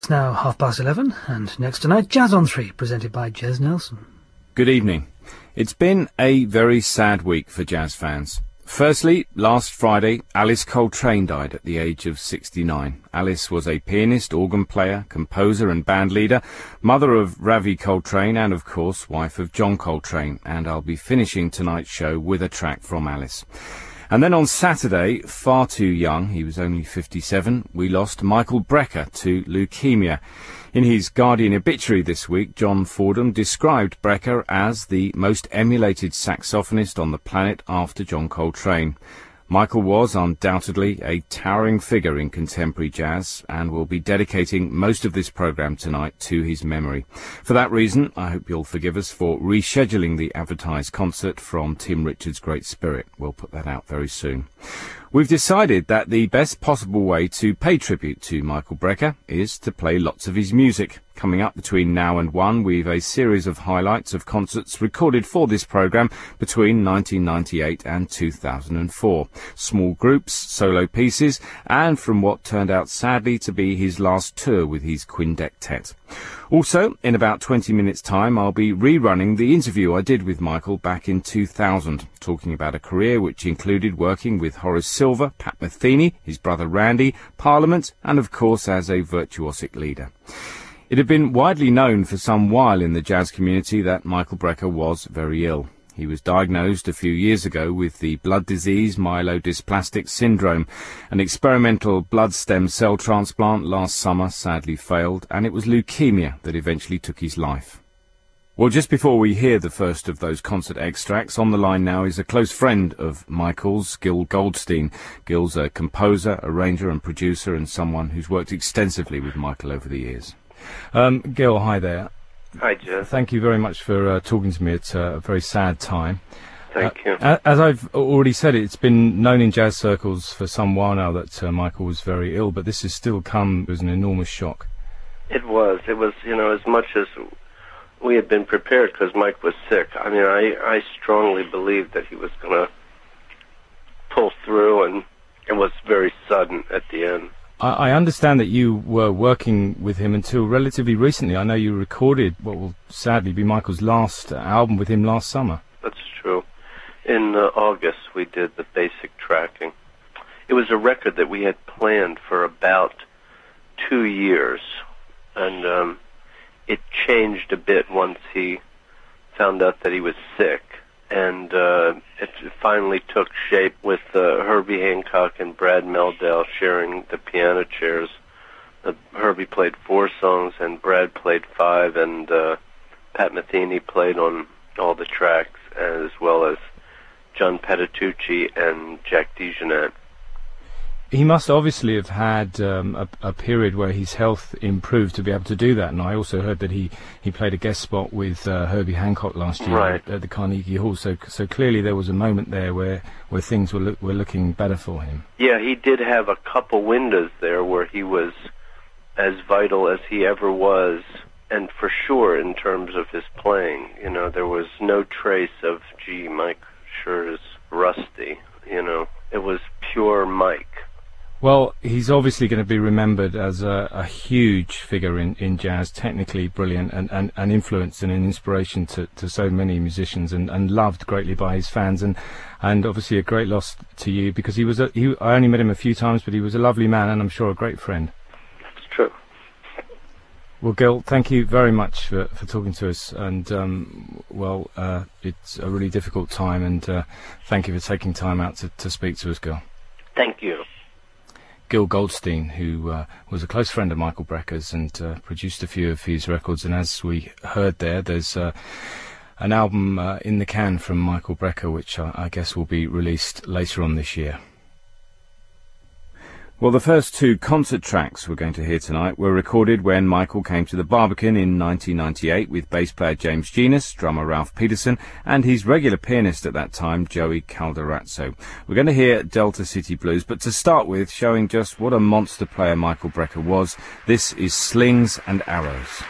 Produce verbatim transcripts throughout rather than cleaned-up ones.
It's now half past eleven, and next tonight, Jazz on Three, presented by Jez Nelson. Good evening. It's been a very sad week for jazz fans. Firstly, last Friday, Alice Coltrane died at the age of sixty-nine. Alice was a pianist, organ player, composer and band leader, mother of Ravi Coltrane and, of course, wife of John Coltrane. And I'll be finishing tonight's show with a track from Alice. And then on Saturday, far too young, he was only fifty-seven, we lost Michael Brecker to leukemia. In his Guardian obituary this week, John Fordham described Brecker as the most emulated saxophonist on the planet after John Coltrane. Michael was undoubtedly a towering figure in contemporary jazz, and will be dedicating most of this programme tonight to his memory. For that reason, I hope you'll forgive us for rescheduling the advertised concert from Tim Richards' Great Spirit. We'll put that out very soon. We've decided that the best possible way to pay tribute to Michael Brecker is to play lots of his music. Coming up between now and one, we've a series of highlights of concerts recorded for this programme between nineteen ninety-eight and two thousand four. Small groups, solo pieces, and from what turned out sadly to be his last tour with his Quindectet. Also, in about twenty minutes' time, I'll be rerunning the interview I did with Michael back in two thousand, talking about a career which included working with Horace Silver, Pat Metheny, his brother Randy, Parliament, and of course as a virtuosic leader. It had been widely known for some while in the jazz community that Michael Brecker was very ill. He was diagnosed a few years ago with the blood disease myelodysplastic syndrome. An experimental blood stem cell transplant last summer sadly failed, and it was leukemia that eventually took his life. Well, just before we hear the first of those concert extracts, on the line now is a close friend of Michael's, Gil Goldstein. Gil's a composer, arranger and producer, and someone who's worked extensively with Michael over the years. Um, Gil, hi there. Hi, Jeff. Thank you very much for uh, talking to me at uh, a very sad time. Thank uh, you. As I've already said, it's been known in jazz circles for some while now that uh, Michael was very ill, but this has still come as an enormous shock. It was. It was, you know, as much as we had been prepared because Mike was sick. I mean, I, I strongly believed that he was going to pull through, and it was very sudden at the end. I understand that you were working with him until relatively recently. I know you recorded what will sadly be Michael's last album with him last summer. That's true. In uh, August, we did the basic tracking. It was a record that we had planned for about two years, and um, it changed a bit once he found out that he was sick. And uh, it finally took shape with uh, Herbie Hancock and Brad Meldau sharing the piano chairs. Uh, Herbie played four songs, and Brad played five, and uh, Pat Metheny played on all the tracks, as well as John Patitucci and Jack DeJohnette. He must obviously have had um, a, a period where his health improved to be able to do that, and I also heard that he, he played a guest spot with uh, Herbie Hancock last year right. at, at the Carnegie Hall, so so clearly there was a moment there where, where things were, lo- were looking better for him. Yeah, he did have a couple windows there where he was as vital as he ever was, and for sure in terms of his playing. You know, there was no trace of, gee, Mike sure is rusty, you know. It was pure Mike. Well, he's obviously going to be remembered as a, a huge figure in, in jazz, technically brilliant and, and, and influenced and an inspiration to, to so many musicians, and, and loved greatly by his fans, and, and obviously a great loss to you, because he was a, he, I only met him a few times, but he was a lovely man and I'm sure a great friend. That's true. Well, Gil, thank you very much for, for talking to us, and um, well, uh, it's a really difficult time, and uh, thank you for taking time out to, to speak to us, Gil. Thank you. Gil Goldstein, who uh, was a close friend of Michael Brecker's and uh, produced a few of his records. And as we heard there, there's uh, an album uh, in the can from Michael Brecker, which I, I guess will be released later on this year. Well, the first two concert tracks we're going to hear tonight were recorded when Michael came to the Barbican in nineteen ninety-eight with bass player James Genus, drummer Ralph Peterson, and his regular pianist at that time, Joey Calderazzo. We're going to hear Delta City Blues, but to start with, showing just what a monster player Michael Brecker was, this is Slings and Arrows.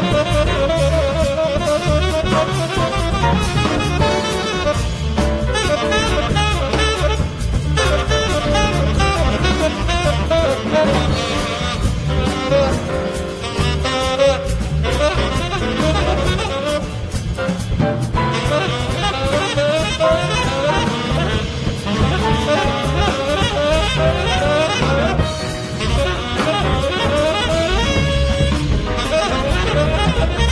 Thank you.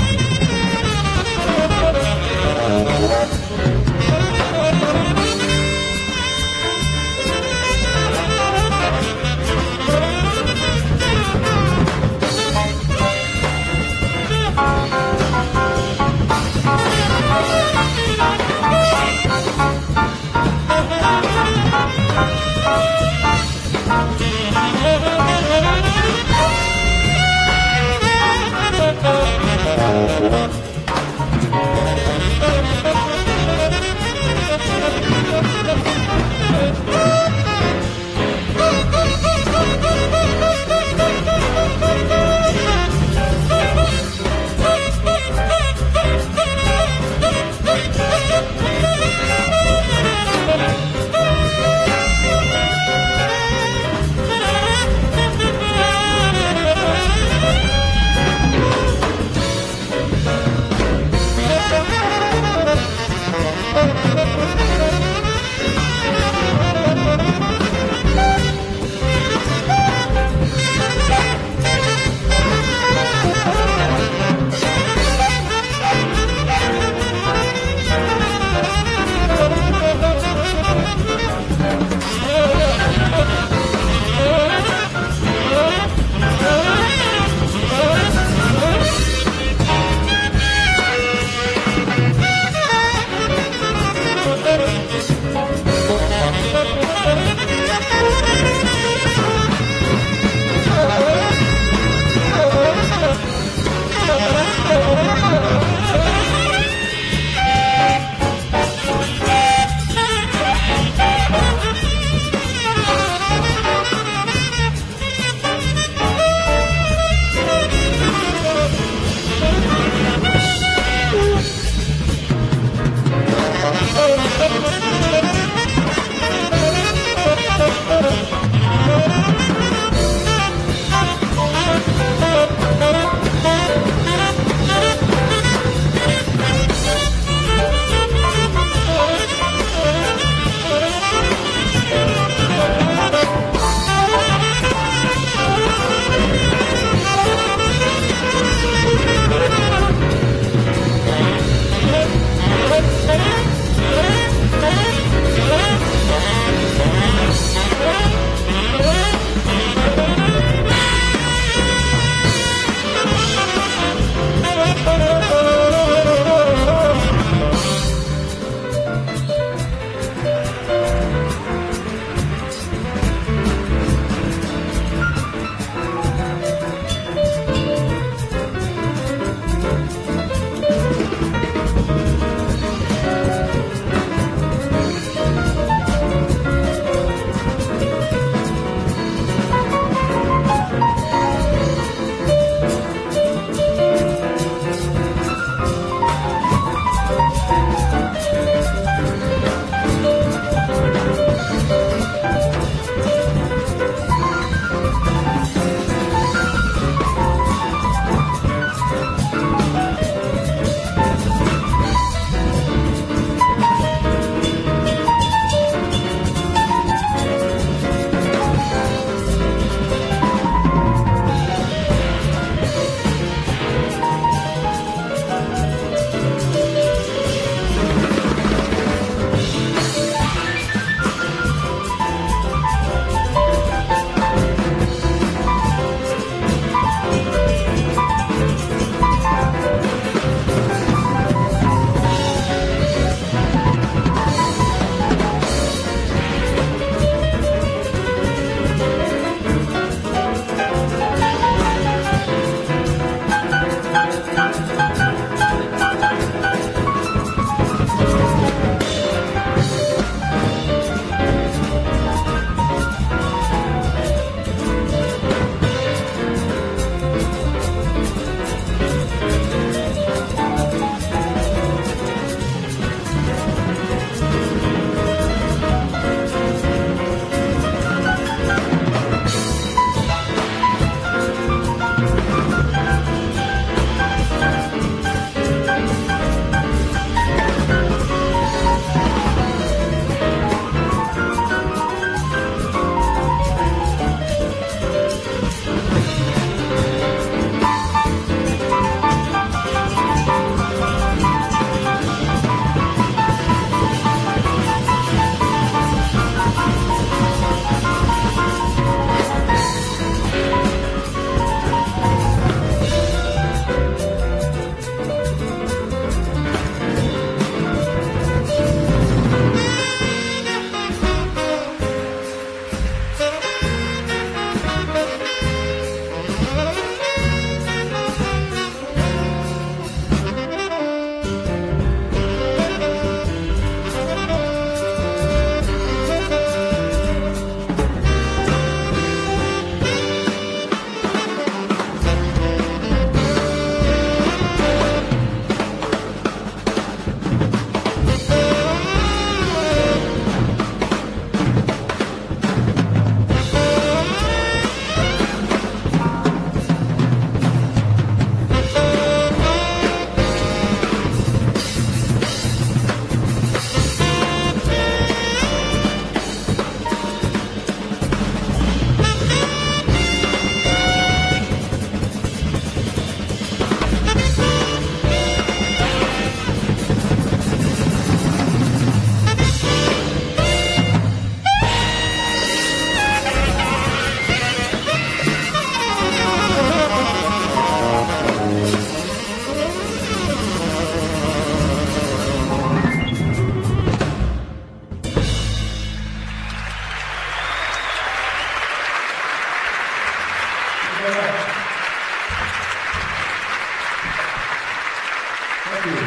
Thank you.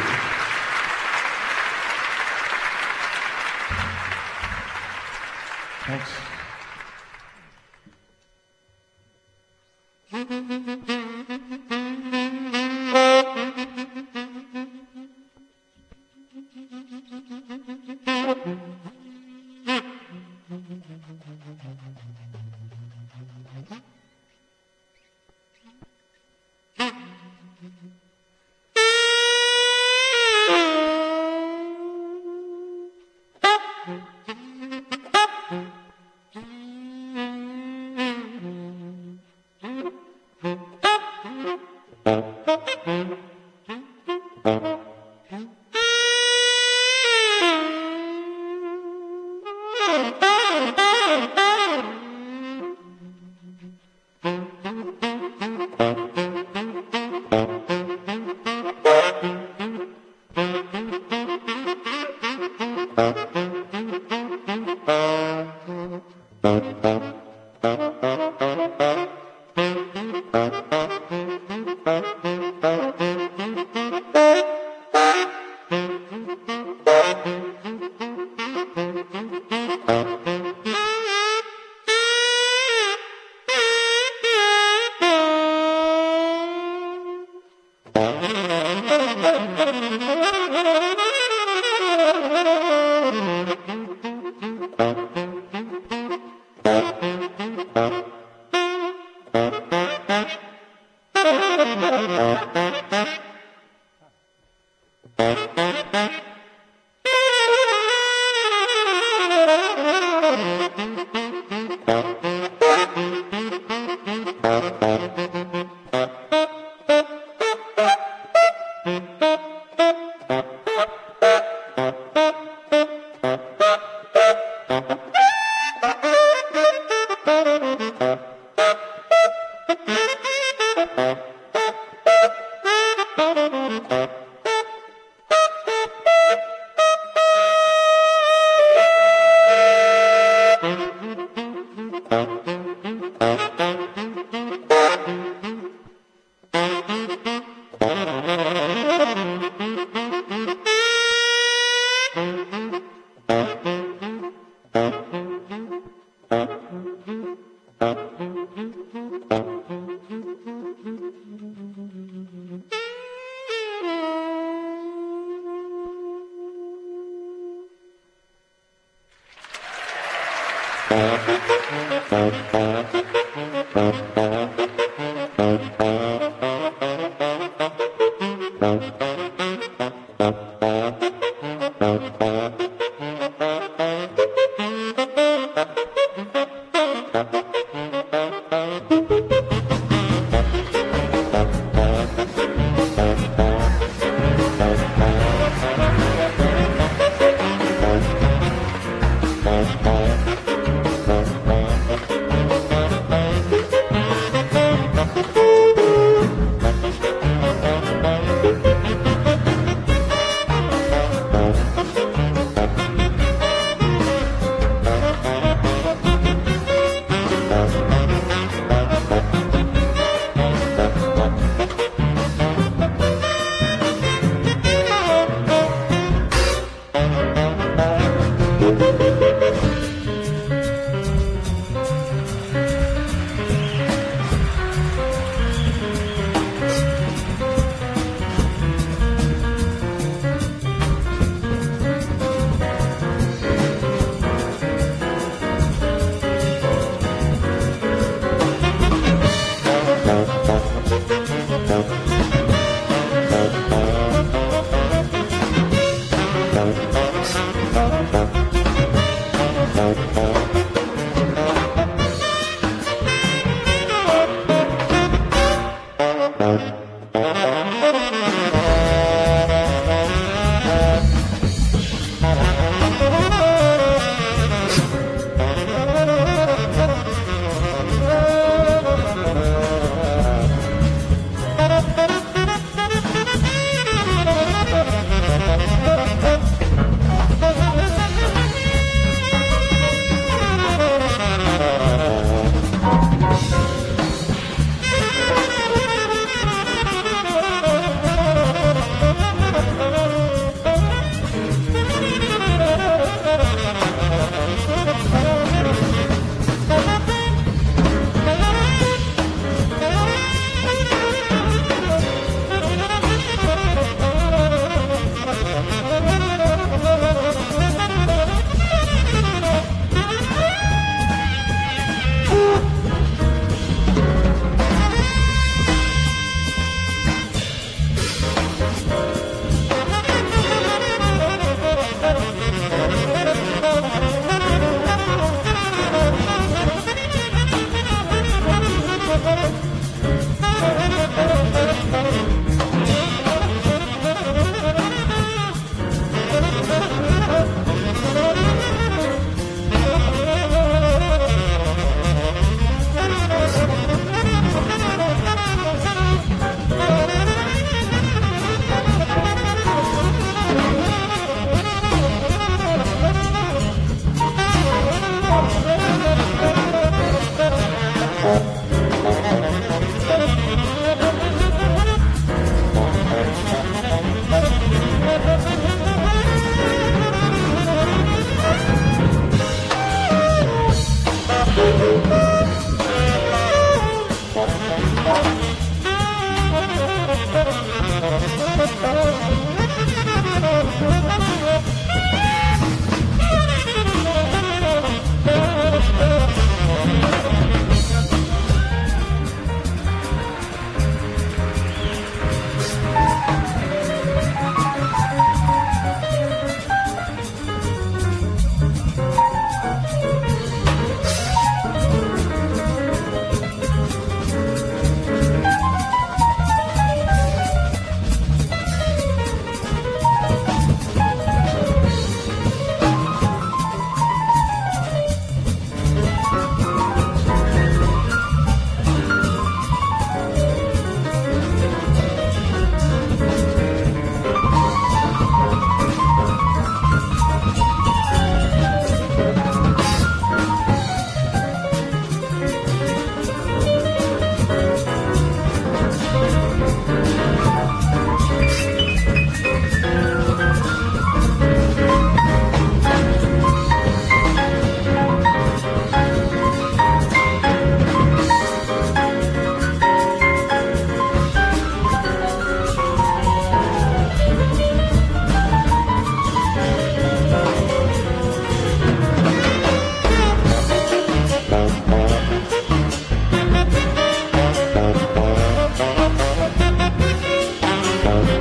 Thanks.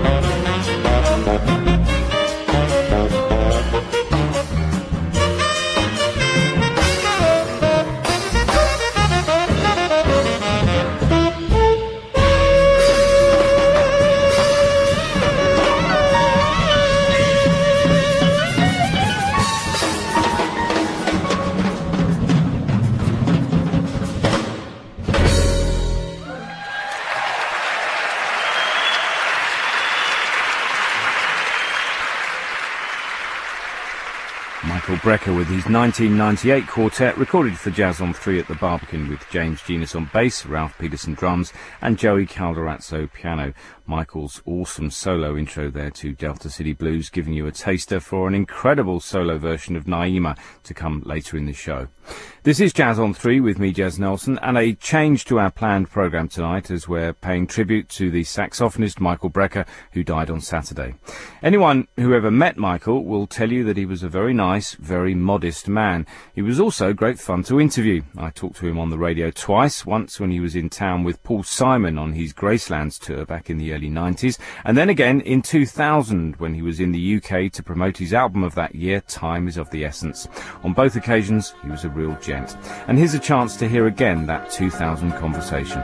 Michael Brecker with his nineteen ninety-eight quartet, recorded for Jazz on three at the Barbican, with James Genus on bass, Ralph Peterson drums and Joey Calderazzo piano. Michael's awesome solo intro there to Delta City Blues, giving you a taster for an incredible solo version of Naima to come later in the show. This is Jazz on three with me, Jez Nelson, and a change to our planned programme tonight as we're paying tribute to the saxophonist Michael Brecker, who died on Saturday. Anyone who ever met Michael will tell you that he was a very nice, very modest man. He was also great fun to interview. I talked to him on the radio twice, once when he was in town with Paul Simon on his Gracelands tour back in the early nineties, and then again in two thousand when he was in the U K to promote his album of that year, Time Is of the Essence. On both occasions, he was a real gent. And here's a chance to hear again that two thousand conversation.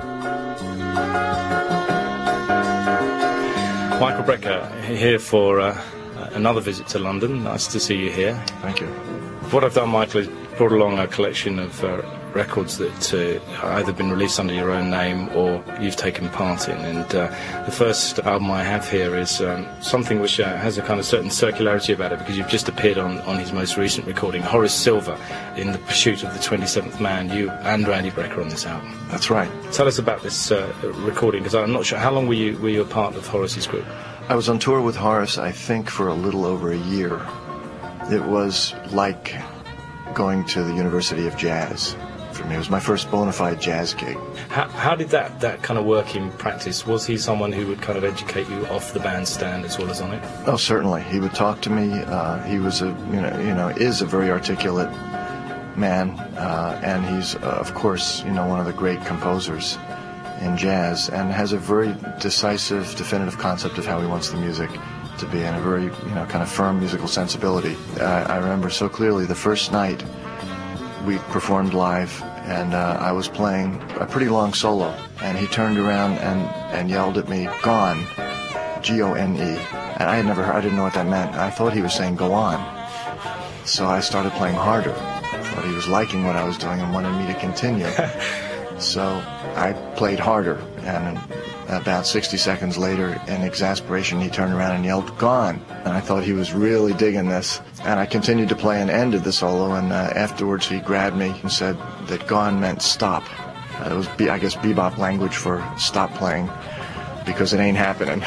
Michael Brecker here for uh, another visit to London. Nice to see you here. Thank you. What I've done, Michael, is brought along a collection of uh, records that uh, either been released under your own name or you've taken part in. And uh, the first album I have here is um, something which uh, has a kind of certain circularity about it, because you've just appeared on, on his most recent recording, Horace Silver, in The Pursuit of the twenty-seventh Man. You and Randy Brecker on this album. That's right. Tell us about this uh, recording, because I'm not sure, how long were you, were you a part of Horace's group? I was on tour with Horace, I think, for a little over a year. It was like going to the University of Jazz for me. It was my first bona fide jazz gig. How, how did that, that kind of work in practice? Was he someone who would kind of educate you off the bandstand as well as on it? Oh, certainly. He would talk to me. Uh, he was a, you know, you know, is a very articulate man, uh, and he's, uh, of course, you know, one of the great composers in jazz, and has a very decisive, definitive concept of how he wants the music to be, and a very, you know, kind of firm musical sensibility. Uh, I remember so clearly the first night we performed live, and uh, I was playing a pretty long solo, and he turned around and, and yelled at me, "Gone," G O N E, and I had never heard, I didn't know what that meant. I thought he was saying "go on," so I started playing harder. I thought he was liking what I was doing and wanted me to continue. So I played harder, and about sixty seconds later, in exasperation, he turned around and yelled, "Gone!" And I thought he was really digging this. And I continued to play and ended the solo, and uh, afterwards he grabbed me and said that "gone" meant stop. Uh, it was, be- I guess, bebop language for stop playing, because it ain't happening.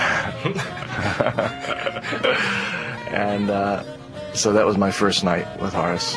And uh, so that was my first night with Horace.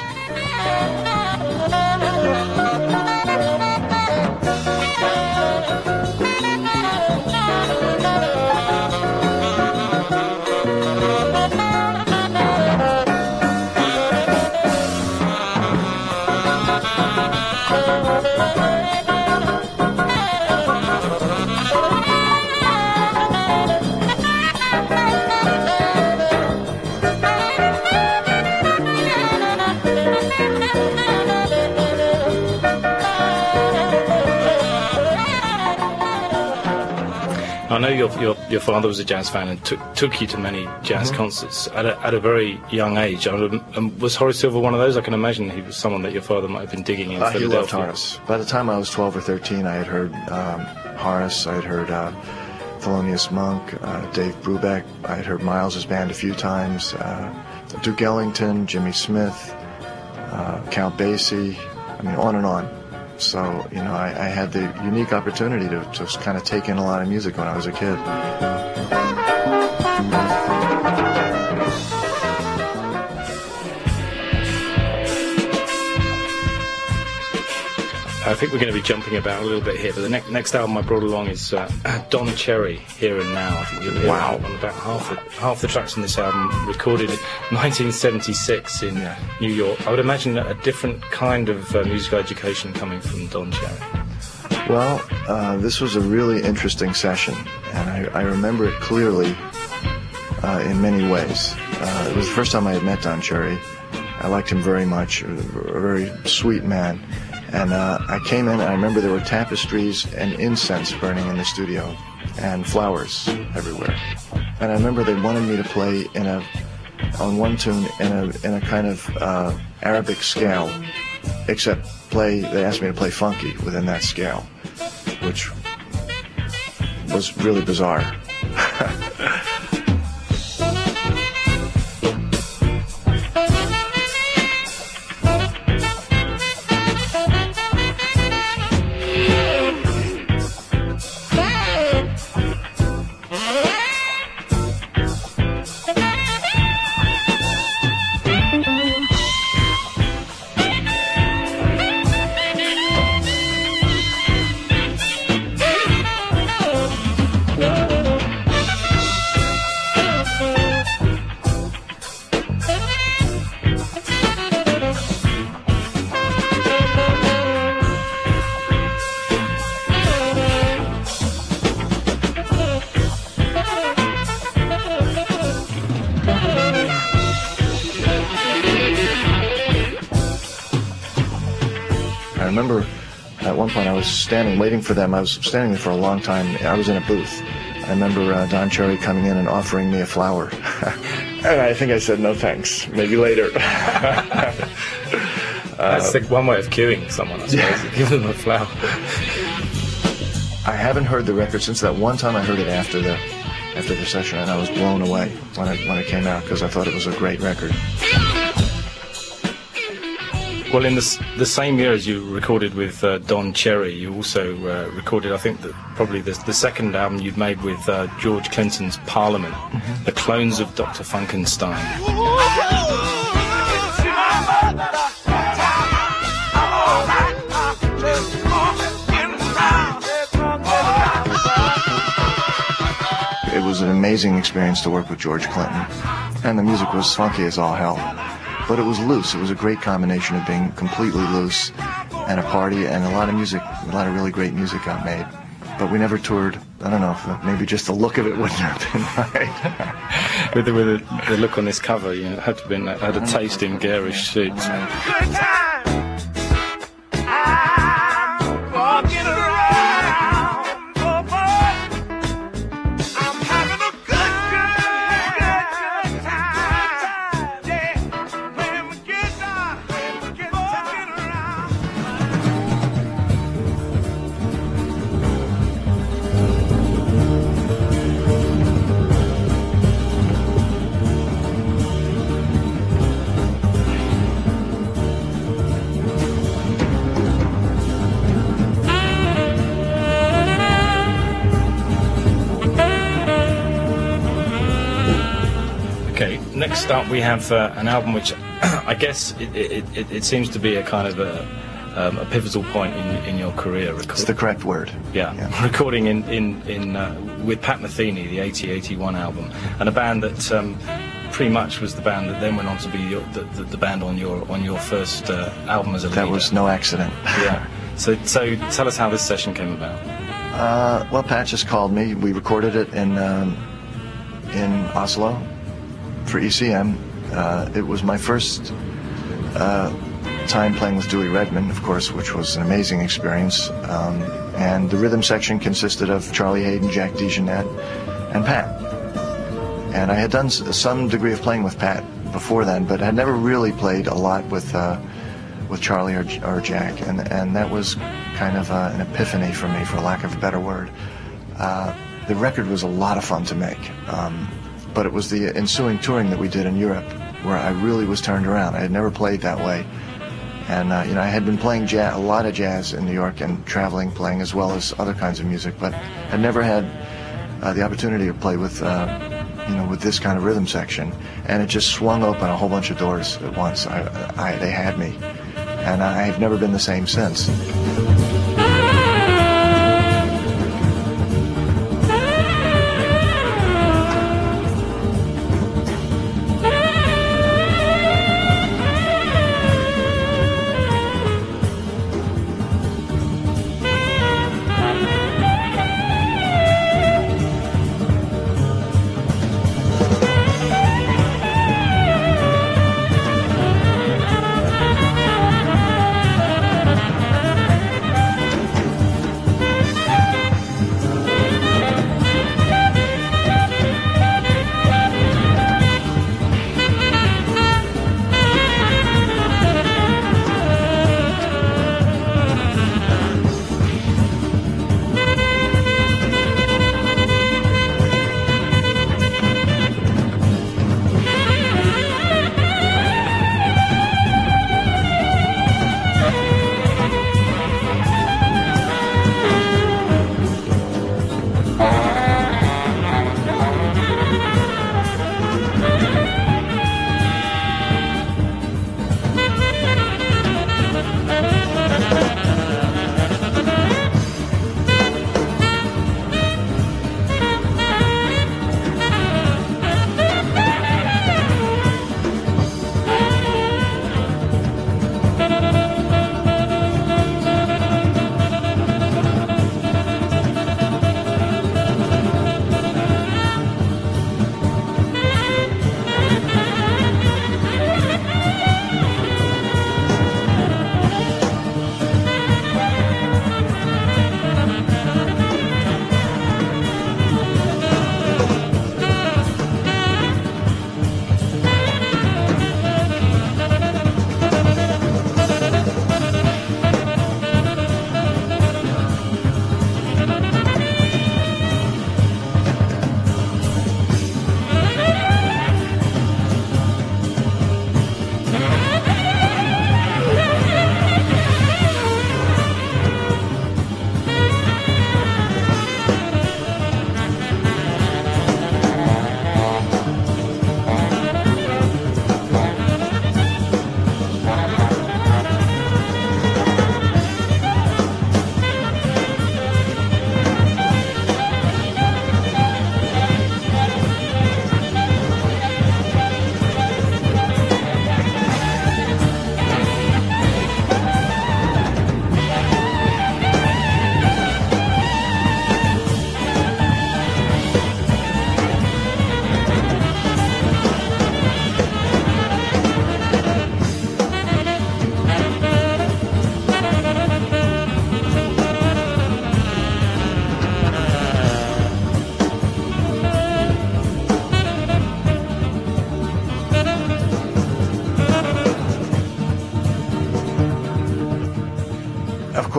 I know your, your your father was a jazz fan and took took you to many jazz mm-hmm. concerts at a, at a very young age. Um, was Horace Silver one of those? I can imagine he was someone that your father might have been digging in uh, Philadelphia. He loved Horace. By the time I was twelve or thirteen, I had heard um, Horace, I had heard uh, Thelonious Monk, uh, Dave Brubeck, I had heard Miles's band a few times, uh, Duke Ellington, Jimmy Smith, uh, Count Basie, I mean, on and on. So, you know, I, I had the unique opportunity to just kind of take in a lot of music when I was a kid. I think we're going to be jumping about a little bit here, but the ne- next album I brought along is uh, Don Cherry, Here and Now. I think you'll hear wow. on about half the, half the tracks on this album recorded in nineteen seventy-six in yeah. New York. I would imagine a different kind of uh, musical education coming from Don Cherry. Well, uh, this was a really interesting session, and I, I remember it clearly. uh, in many ways. Uh, it was the first time I had met Don Cherry. I liked him very much, a very sweet man. And uh, I came in, and I remember there were tapestries and incense burning in the studio, and flowers everywhere. And I remember they wanted me to play in a, on one tune in a in a kind of uh, Arabic scale, except play. They asked me to play funky within that scale, which was really bizarre. I remember at one point I was standing waiting for them. I was standing there for a long time. I was in a booth. I remember uh, Don Cherry coming in and offering me a flower. And I think I said, no thanks, maybe later. uh, That's like one way of cueing someone, I suppose, yeah. Give them a flower. I haven't heard the record since that one time I heard it after the after the session, and I was blown away when it, when it came out because I thought it was a great record. Well, in the, the same year as you recorded with uh, Don Cherry, you also uh, recorded, I think, that probably the, the second album you'd made with uh, George Clinton's Parliament, mm-hmm. The Clones of Doctor Funkenstein. It was an amazing experience to work with George Clinton, and the music was funky as all hell. But it was loose. It was a great combination of being completely loose and a party, and a lot of music, a lot of really great music got made. But we never toured. I don't know, if maybe just the look of it wouldn't have been right. with the, with the, the look on this cover, you know, it had to have been, had a taste in garish suits. Good time. I'm walking around, oh boy. I'm having a good, good, good, good time. Yeah, playing my guitar, playing my guitar, walking around. Okay, next up we have uh, an album which I guess it, it, it, it seems to be a kind of a, um, a pivotal point in, in your career. Record- It's the correct word. Yeah, yeah. Recording in, in, in uh, with Pat Metheny, the eighty eighty-one album, and a band that um, pretty much was the band that then went on to be your, the, the, the band on your on your first uh, album as a leader. That was no accident. Yeah. So so tell us how this session came about. Uh, well, Pat just called me. We recorded it in um, in Oslo for E C M. Uh, it was my first uh, time playing with Dewey Redman, of course, which was an amazing experience. Um, and the rhythm section consisted of Charlie Haden, Jack DeJohnette, and Pat. And I had done s- some degree of playing with Pat before then, but had never really played a lot with uh, with Charlie or, or Jack. And and that was kind of uh, an epiphany for me, for lack of a better word. Uh, the record was a lot of fun to make. Um, But it was the ensuing touring that we did in Europe where I really was turned around. I had never played that way. And, uh, you know, I had been playing jazz, a lot of jazz in New York and traveling, playing as well as other kinds of music, but had never had uh, the opportunity to play with, uh, you know, with this kind of rhythm section. And it just swung open a whole bunch of doors at once. I, I, they had me. And I've never been the same since.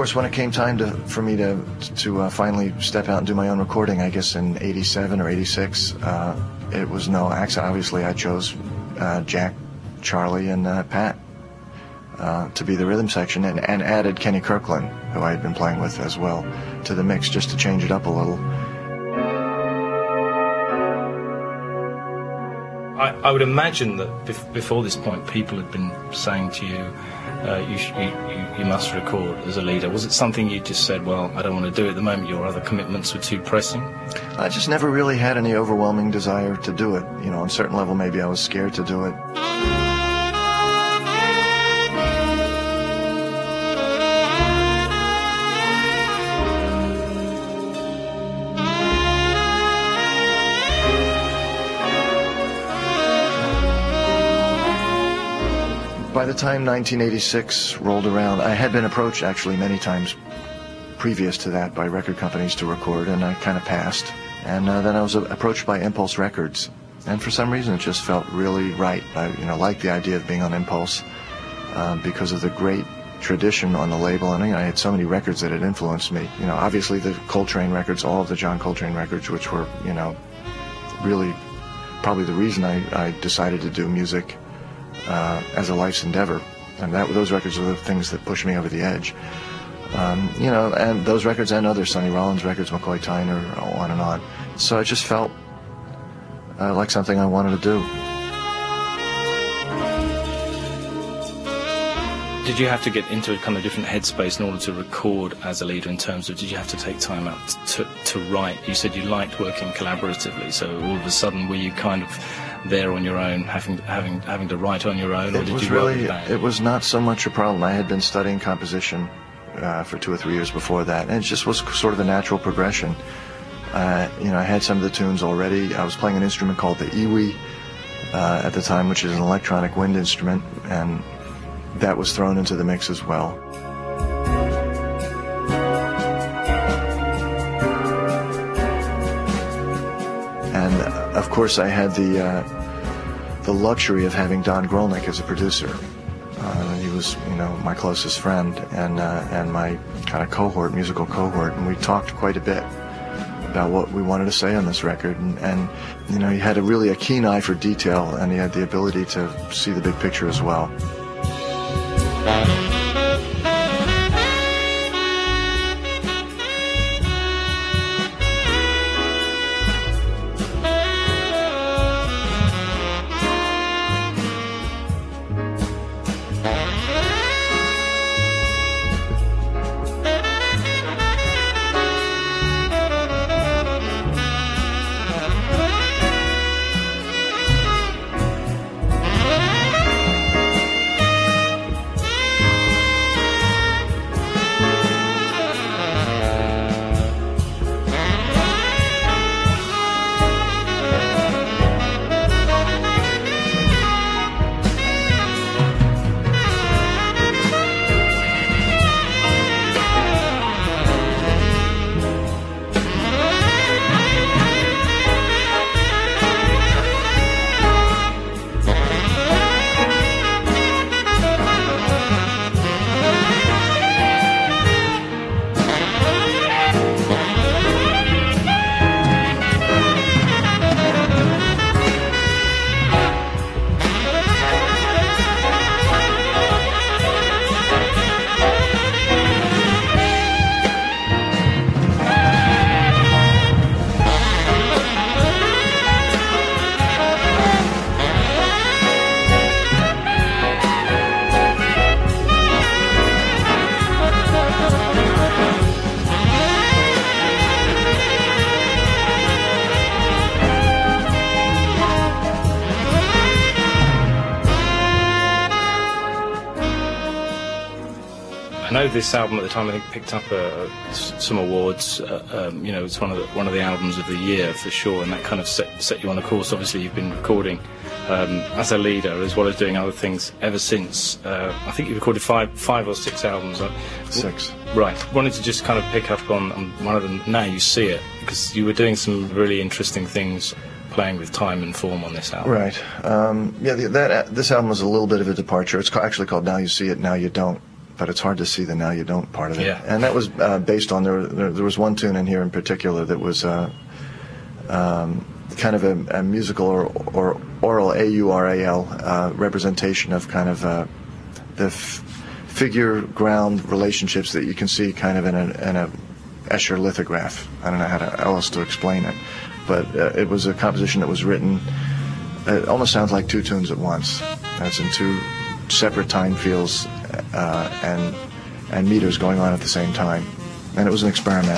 course, when it came time to for me to to uh, finally step out and do my own recording, I guess in eighty-seven or eighty-six, uh, it was no accident. Obviously, I chose uh, Jack, Charlie, and uh, Pat uh, to be the rhythm section, and, and added Kenny Kirkland, who I had been playing with as well, to the mix just to change it up a little. I, I would imagine that bef- before this point, people had been saying to you, uh, you, sh- you, you, you must record as a leader. Was it something you just said, well, I don't want to do it at the moment, your other commitments were too pressing? I just never really had any overwhelming desire to do it. You know, on a certain level, maybe I was scared to do it. By the time nineteen eighty-six rolled around, I had been approached actually many times previous to that by record companies to record, and I kind of passed. And uh, then I was approached by Impulse Records, and for some reason it just felt really right. I, you know, liked the idea of being on Impulse uh, because of the great tradition on the label, and you know, I had so many records that had influenced me. You know, obviously the Coltrane records, all of the John Coltrane records, which were, you know, really probably the reason I, I decided to do music Uh, as a life's endeavor, and that those records are the things that pushed me over the edge. Um, you know, and those records and other Sonny Rollins records, McCoy Tyner, on and on. So it just felt uh, like something I wanted to do. Did you have to get into a kind of different headspace in order to record as a leader, in terms of, did you have to take time out to, to write? You said you liked working collaboratively, so all of a sudden were you kind of there on your own, having having having to write on your own, or it did was you really, work with that? It was not so much a problem. I had been studying composition uh, for two or three years before that, and it just was sort of a natural progression. Uh, you know, I had some of the tunes already. I was playing an instrument called the iwi uh, at the time, which is an electronic wind instrument, and that was thrown into the mix as well. And uh, of course I had the uh, the luxury of having Don Grolnick as a producer. Uh, he was, you know, my closest friend and uh, and my kind of cohort, musical cohort, and we talked quite a bit about what we wanted to say on this record. And, and you know, he had a really a keen eye for detail, and he had the ability to see the big picture as well. I know this album at the time, I think, picked up uh, some awards. Uh, um, you know, it's one of the one of the albums of the year for sure, and that kind of set set you on a course. Obviously, you've been recording um, as a leader as well as doing other things ever since. Uh, I think you recorded five five or six albums. Six. Right. Wanted to just kind of pick up on, on one of them. Now You See It, because you were doing some really interesting things, playing with time and form on this album. Right. Um, yeah. The, that uh, this album was a little bit of a departure. It's ca- actually called Now You See It, Now You Don't. but it's hard to see the Now You Don't part of it. Yeah. And that was uh, based on, there, there, there was one tune in here in particular that was uh, um, kind of a, a musical or, or oral, A U R A L, uh, representation of kind of uh, the f- figure ground relationships that you can see kind of in a, in a Escher lithograph. I don't know how to, else to explain it, but uh, it was a composition that was written, it almost sounds like two tunes at once. That's in two separate time fields uh, and and meters going on at the same time, and it was an experiment.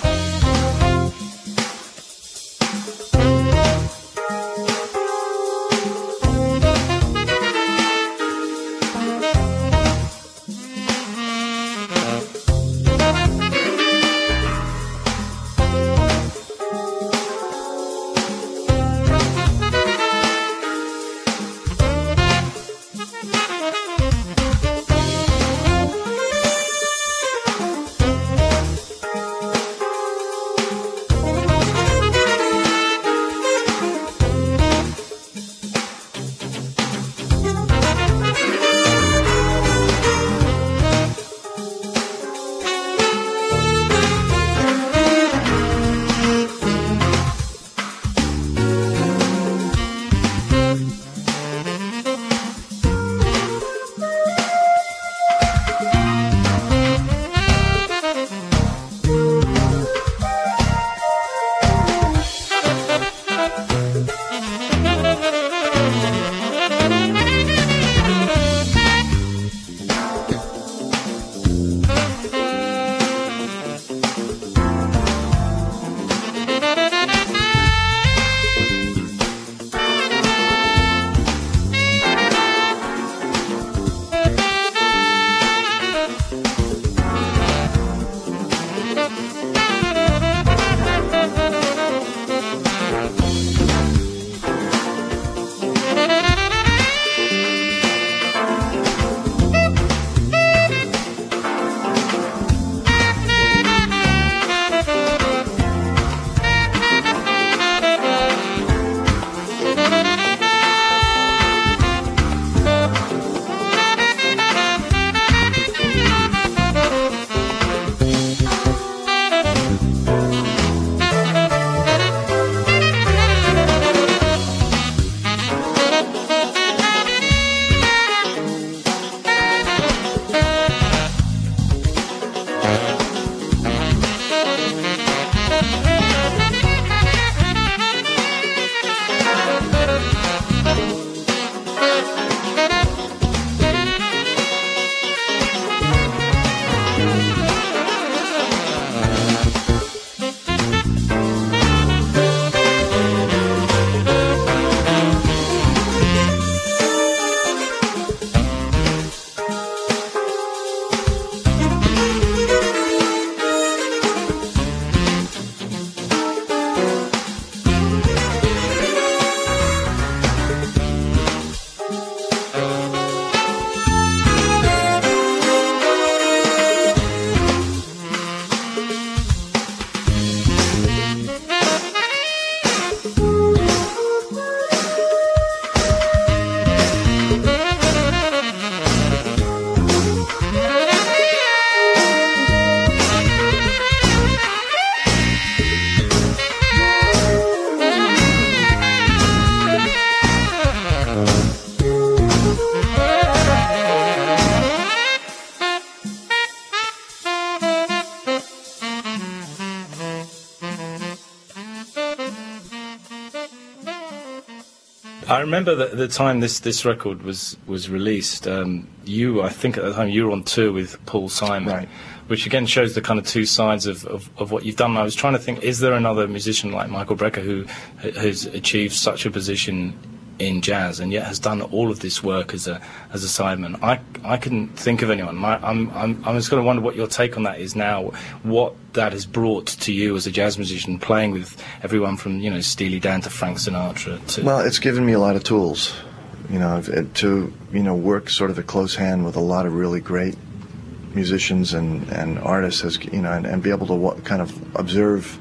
I remember that at the time this, this record was, was released, um, you, I think at the time, you were on tour with Paul Simon, right. Which again shows the kind of two sides of, of, of what you've done. I was trying to think, is there another musician like Michael Brecker who has achieved such a position in jazz and yet has done all of this work as a as a sideman? I, I couldn't think of anyone. My, I'm, I'm, I'm just going to wonder what your take on that is now, what that has brought to you as a jazz musician, playing with everyone from, you know, Steely Dan to Frank Sinatra to... Well, it's given me a lot of tools, you know, to, you know, work sort of at close hand with a lot of really great musicians and, and artists, as you know, and, and be able to w- kind of observe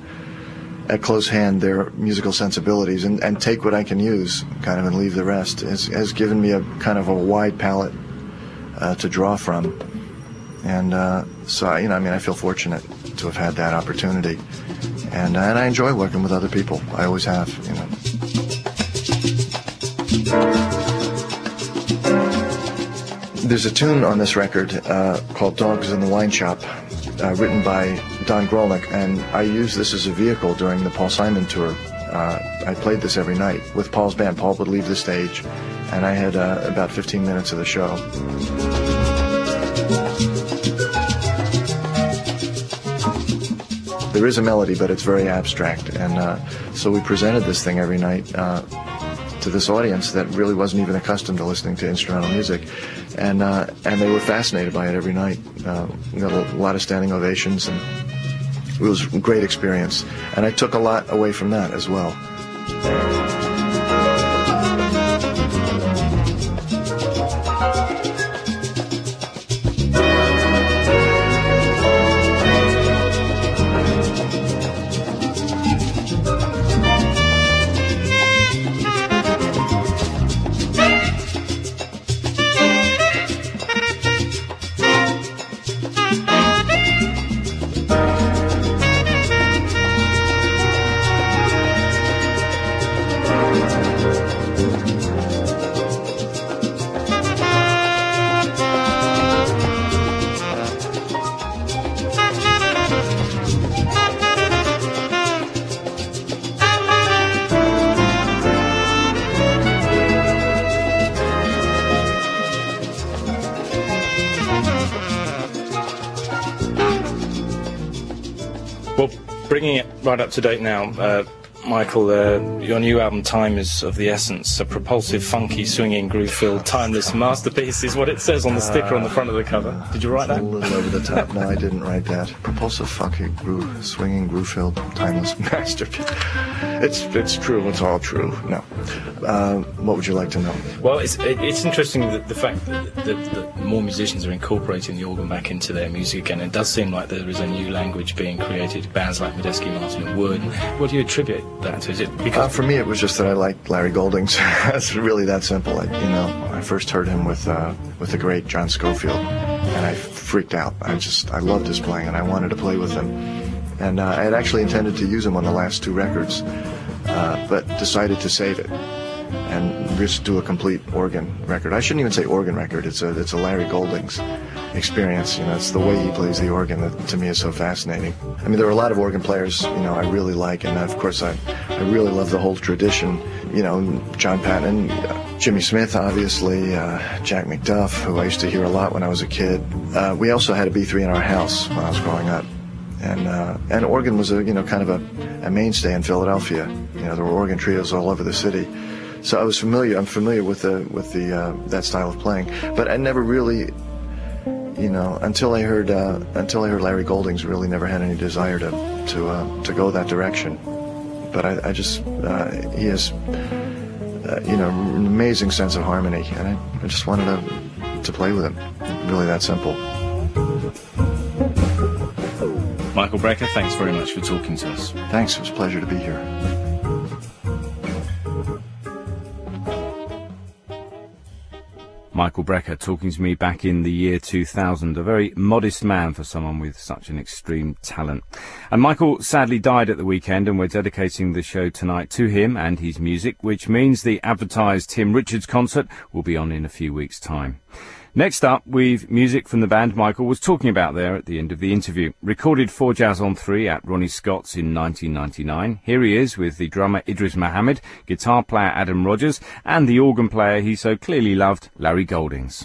at close hand their musical sensibilities and, and take what I can use, kind of, and leave the rest. Has, has given me a kind of a wide palette uh, to draw from. And uh, so, I, you know, I mean, I feel fortunate to have had that opportunity. And, uh, and I enjoy working with other people. I always have, you know. There's a tune on this record uh, called Dogs in the Wine Shop, uh, written by Don Grolnick, and I used this as a vehicle during the Paul Simon tour. Uh, I played this every night with Paul's band. Paul would leave the stage, and I had uh, about fifteen minutes of the show. There is a melody, but it's very abstract, and uh, so we presented this thing every night uh, to this audience that really wasn't even accustomed to listening to instrumental music, and uh, and they were fascinated by it every night. Uh, we got a lot of standing ovations, and it was a great experience, and I took a lot away from that as well. Well, bringing it right up to date now, uh, Michael, uh, your new album, Time is of the Essence, a propulsive, funky, swinging, groove-filled, timeless masterpiece is what it says on the sticker on the front of the cover. Did you write that? A little over the top. No, I didn't write that. Propulsive, funky, groove, swinging, groove-filled, timeless masterpiece. It's it's true. It's all true. No. Uh, what would you like to know? Well, it's it, it's interesting that the fact that, that, that more musicians are incorporating the organ back into their music again. It does seem like there is a new language being created. Bands like Medeski, Martin and Wood. What do you attribute that to? Is it because uh, for me, it was just that I liked Larry Goldings. It's really that simple. I, you know, I first heard him with uh, with the great John Scofield, and I freaked out. I just I loved his playing, and I wanted to play with him. And uh, I had actually intended to use him on the last two records, uh, but decided to save it and just do a complete organ record. I shouldn't even say organ record. It's a it's a Larry Goldings experience. You know, it's the way he plays the organ that to me is so fascinating. I mean, there are a lot of organ players, you know, I really like, and of course I I really love the whole tradition. You know, John Patton, uh, Jimmy Smith, obviously, uh, Jack McDuff, who I used to hear a lot when I was a kid. Uh, we also had a B three in our house when I was growing up. And uh, and organ was a you know kind of a, a mainstay in Philadelphia. You know, there were organ trios all over the city, so I was familiar. I'm familiar with the with the uh, that style of playing. But I never really, you know, until I heard uh, until I heard Larry Goldings, really never had any desire to to uh, to go that direction. But I, I just uh, he has uh, you know an amazing sense of harmony, and I, I just wanted to to play with him. Really that simple. Michael Brecker, thanks very much for talking to us. Thanks, it was a pleasure to be here. Michael Brecker talking to me back in the year two thousand, a very modest man for someone with such an extreme talent. And Michael sadly died at the weekend, and we're dedicating the show tonight to him and his music, which means the advertised Tim Richards concert will be on in a few weeks' time. Next up, we've music from the band Michael was talking about there at the end of the interview. Recorded for Jazz on three at Ronnie Scott's in nineteen ninety-nine. Here he is with the drummer Idris Muhammad, guitar player Adam Rogers, and the organ player he so clearly loved, Larry Goldings.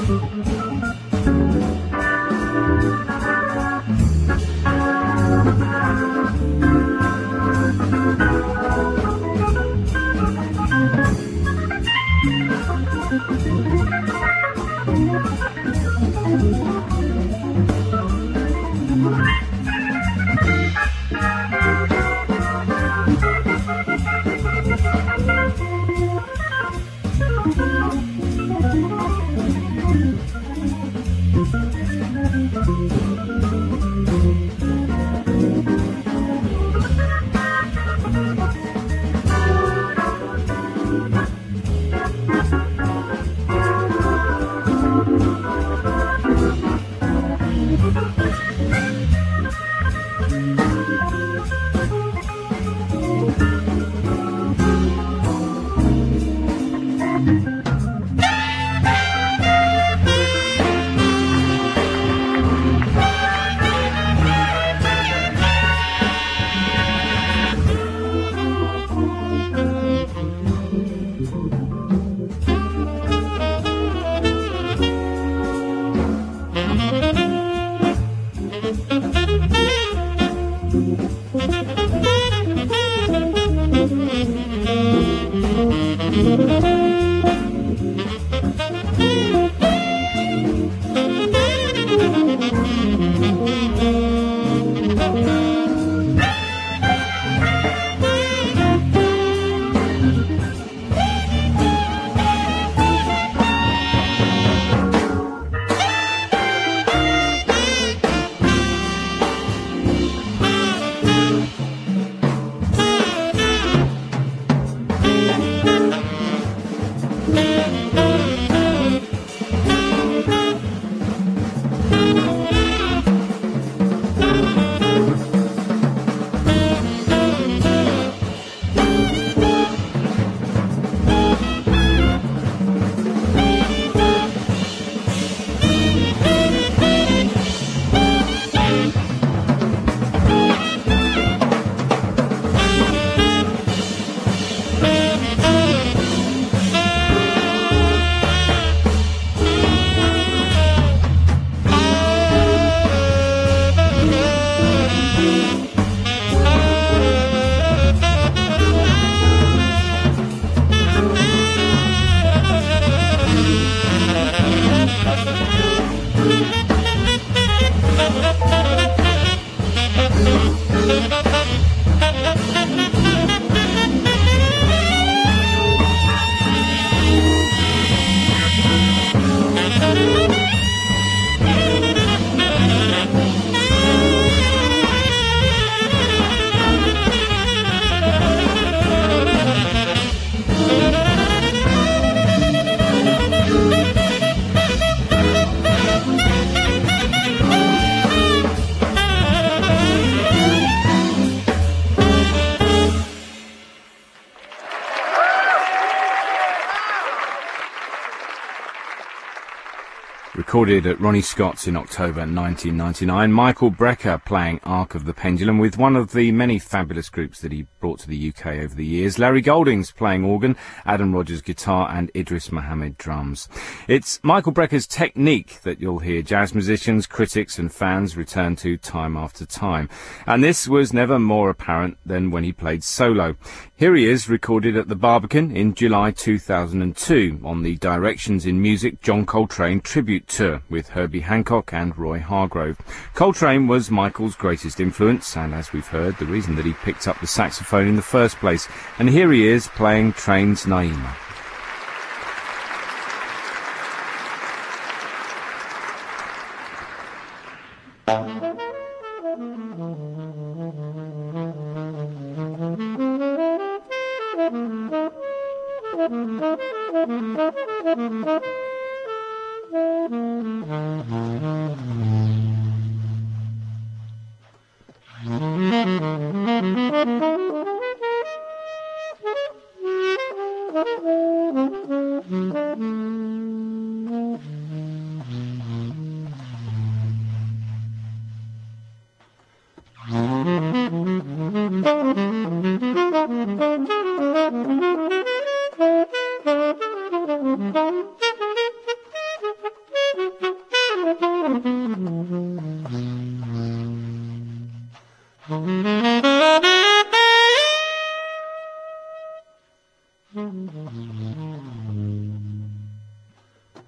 Recorded at Ronnie Scott's in October nineteen ninety-nine, Michael Brecker playing Arc of the Pendulum with one of the many fabulous groups that he brought to the U K over the years. Larry Goldings playing organ, Adam Rogers guitar and Idris Mohammed drums. It's Michael Brecker's technique that you'll hear jazz musicians, critics and fans return to time after time. And this was never more apparent than when he played solo. Here he is, recorded at the Barbican in July two thousand two on the Directions in Music John Coltrane tribute tour with Herbie Hancock and Roy Hargrove. Coltrane was Michael's greatest influence, and as we've heard, the reason that he picked up the saxophone in the first place. And here he is playing Train's Naima.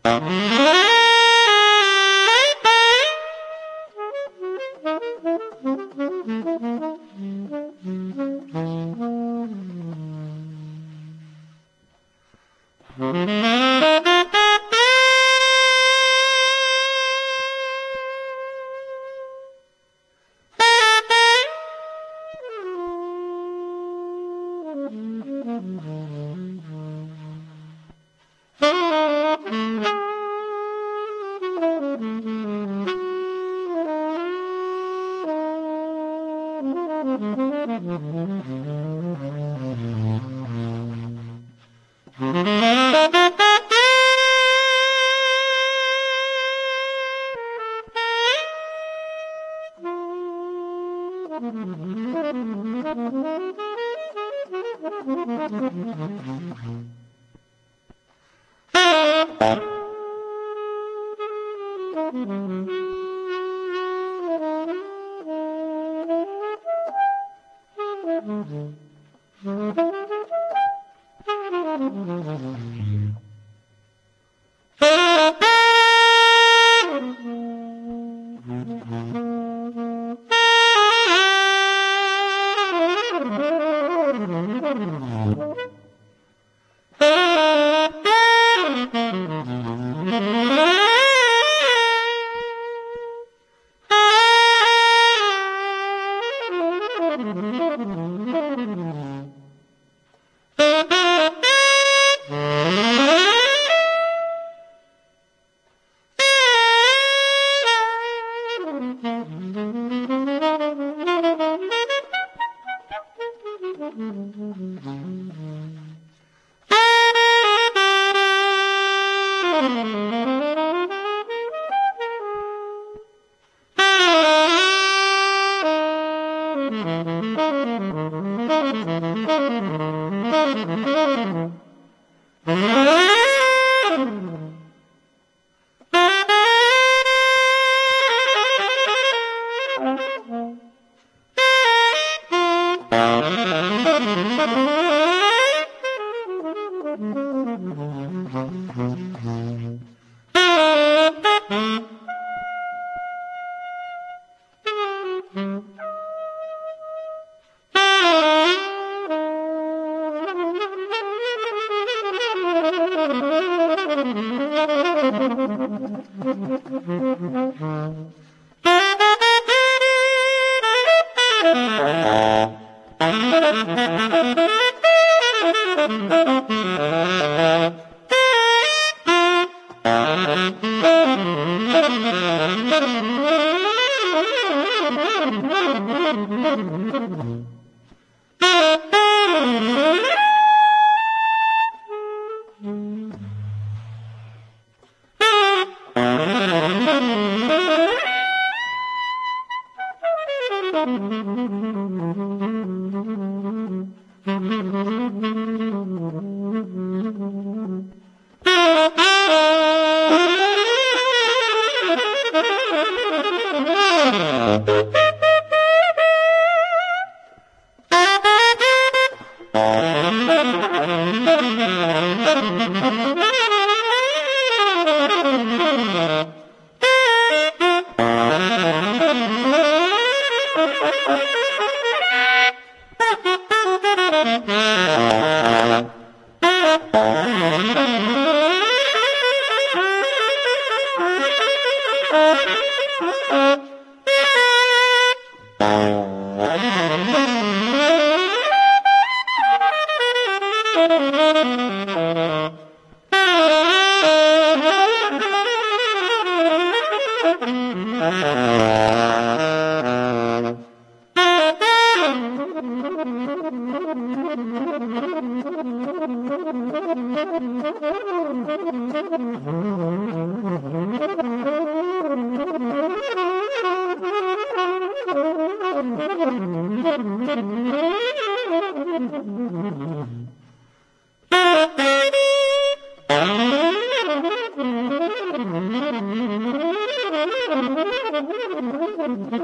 Thank you.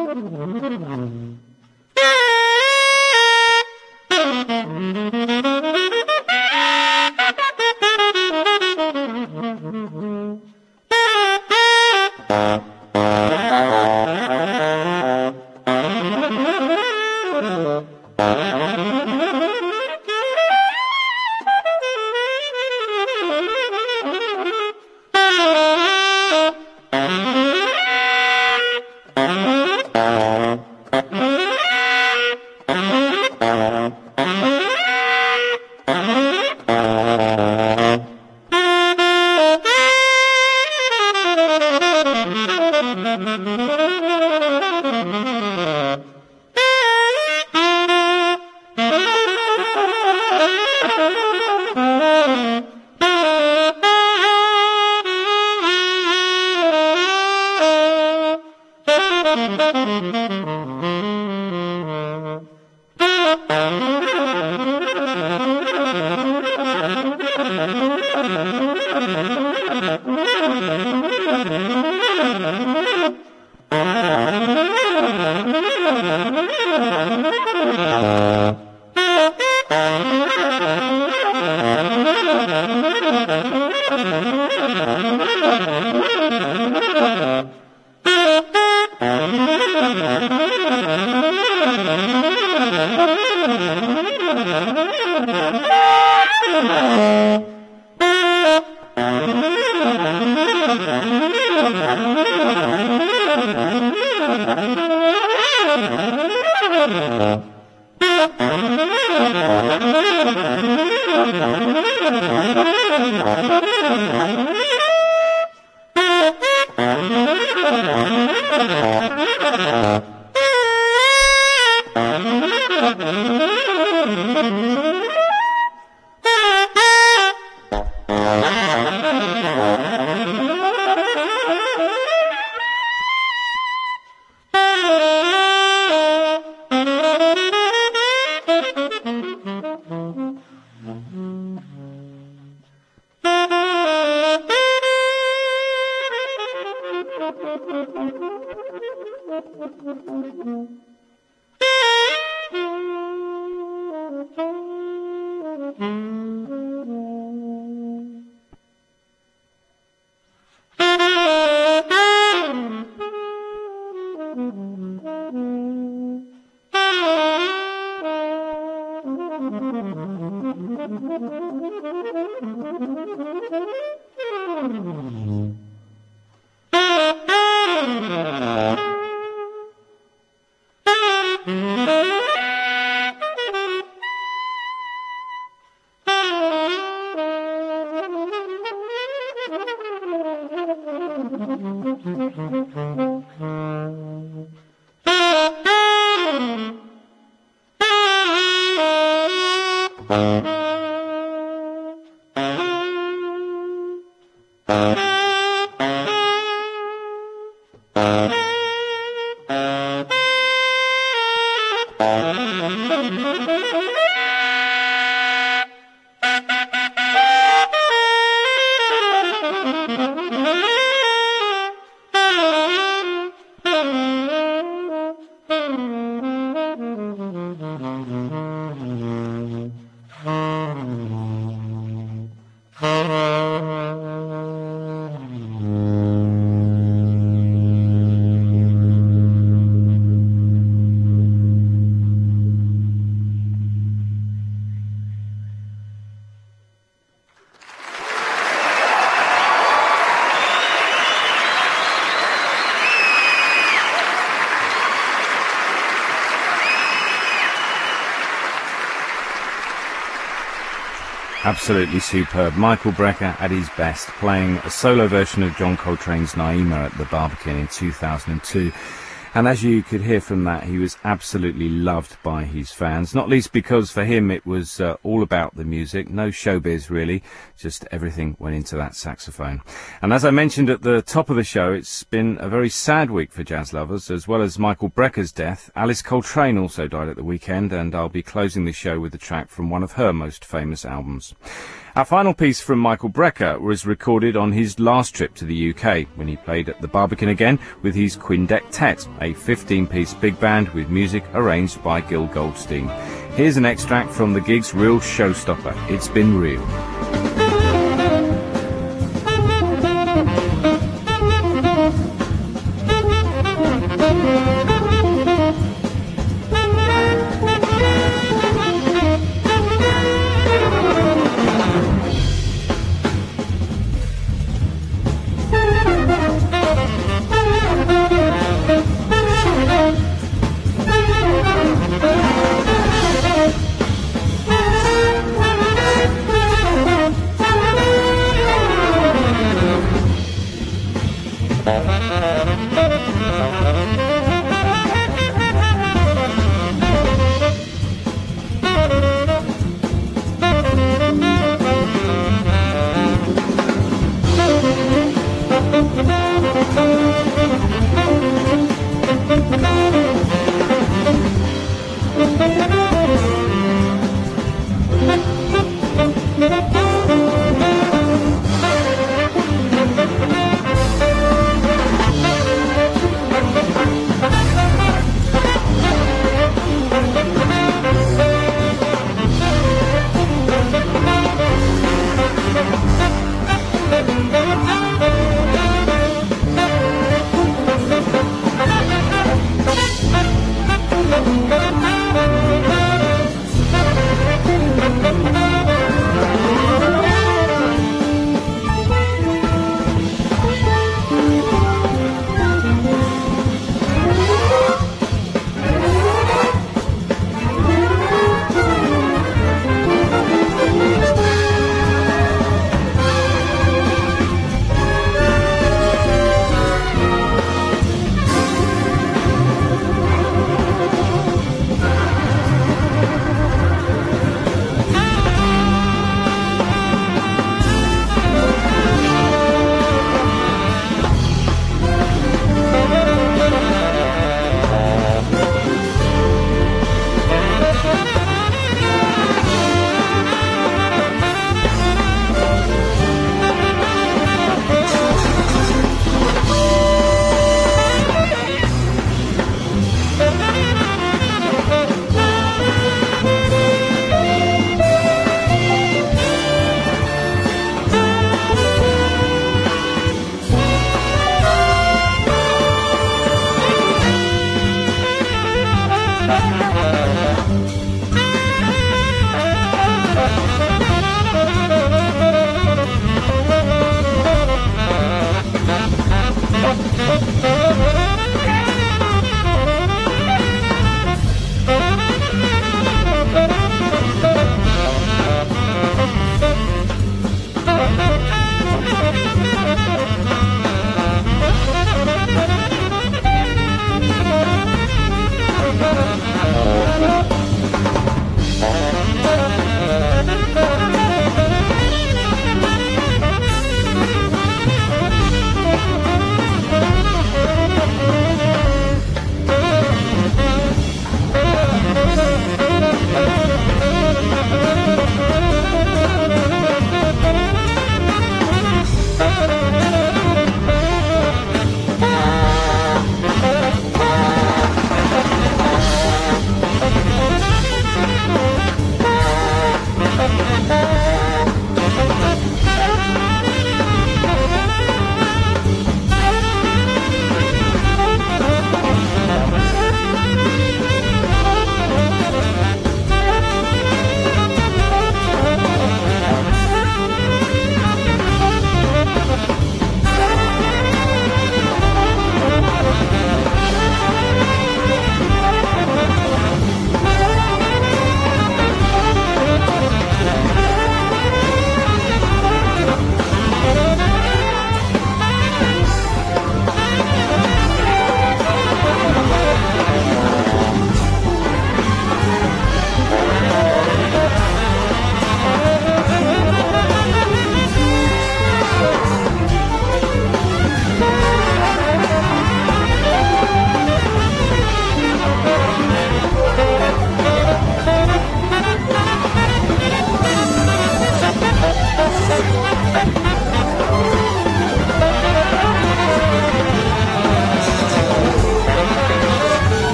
Absolutely superb. Michael Brecker at his best, playing a solo version of John Coltrane's Naima at the Barbican in two thousand two. And as you could hear from that, he was absolutely loved by his fans, not least because for him it was uh, all about the music, no showbiz really, just everything went into that saxophone. And as I mentioned at the top of the show, it's been a very sad week for jazz lovers. As well as Michael Brecker's death, Alice Coltrane also died at the weekend, and I'll be closing the show with a track from one of her most famous albums. Our final piece from Michael Brecker was recorded on his last trip to the U K, when he played at the Barbican again with his Quindectet, a fifteen-piece big band with music arranged by Gil Goldstein. Here's an extract from the gig's real showstopper, It's Been Real. Thank you.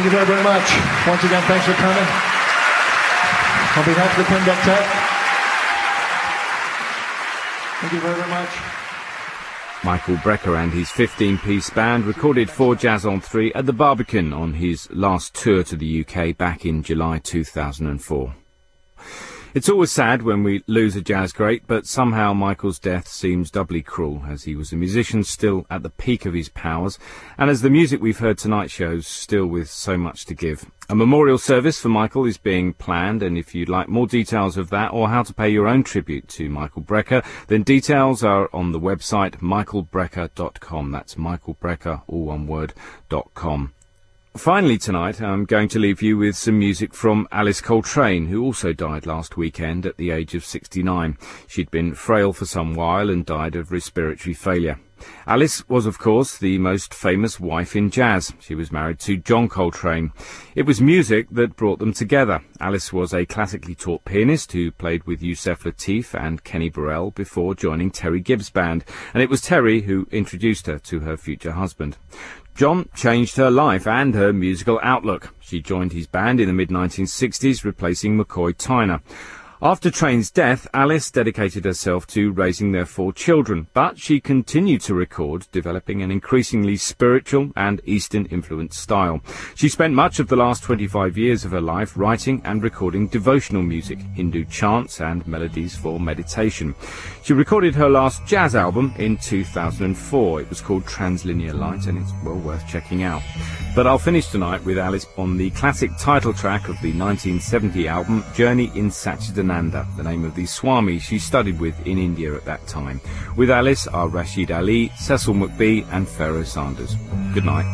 Thank you very, very much. Once again, thanks for coming. On behalf of the Quintet, thank you very, very much. Michael Brecker and his fifteen-piece band recorded for Jazz on three at the Barbican on his last tour to the U K back in July two thousand four. It's always sad when we lose a jazz great, but somehow Michael's death seems doubly cruel, as he was a musician still at the peak of his powers, and as the music we've heard tonight shows, still with so much to give. A memorial service for Michael is being planned, and if you'd like more details of that or how to pay your own tribute to Michael Brecker, then details are on the website michael brecker dot com. That's Michael Brecker, all one word, dot com. Finally tonight, I'm going to leave you with some music from Alice Coltrane, who also died last weekend at the age of sixty-nine. She'd been frail for some while and died of respiratory failure. Alice was, of course, the most famous wife in jazz. She was married to John Coltrane. It was music that brought them together. Alice was a classically taught pianist who played with Yusef Lateef and Kenny Burrell before joining Terry Gibbs' band, and it was Terry who introduced her to her future husband. John changed her life and her musical outlook. She joined his band in the mid nineteen sixties, replacing McCoy Tyner. After Train's death, Alice dedicated herself to raising their four children, but she continued to record, developing an increasingly spiritual and Eastern-influenced style. She spent much of the last twenty-five years of her life writing and recording devotional music, Hindu chants and melodies for meditation. She recorded her last jazz album in two thousand four. It was called Translinear Light, and it's well worth checking out. But I'll finish tonight with Alice on the classic title track of the nineteen seventy album, Journey in Satchidananda, the name of the Swami she studied with in India at that time. With Alice are Rashid Ali, Cecil McBee and Pharoah Sanders. Good night.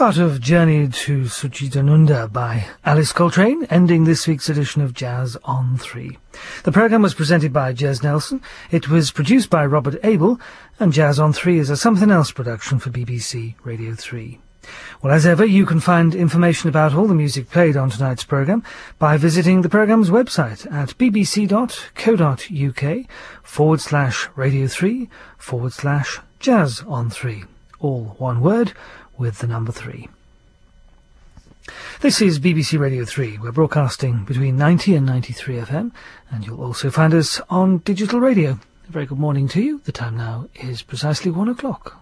part of Journey to Suchitanunda by Alice Coltrane, ending this week's edition of Jazz on three. The programme was presented by Jez Nelson, it was produced by Robert Abel, and Jazz on three is a Something Else production for B B C Radio three. Well, as ever, you can find information about all the music played on tonight's programme by visiting the programme's website at bbc.co.uk forward slash radio three forward slash jazz on three. All one word with the number three. This is B B C Radio three. We're broadcasting between ninety and ninety-three F M, and you'll also find us on digital radio. A very good morning to you. The time now is precisely one o'clock.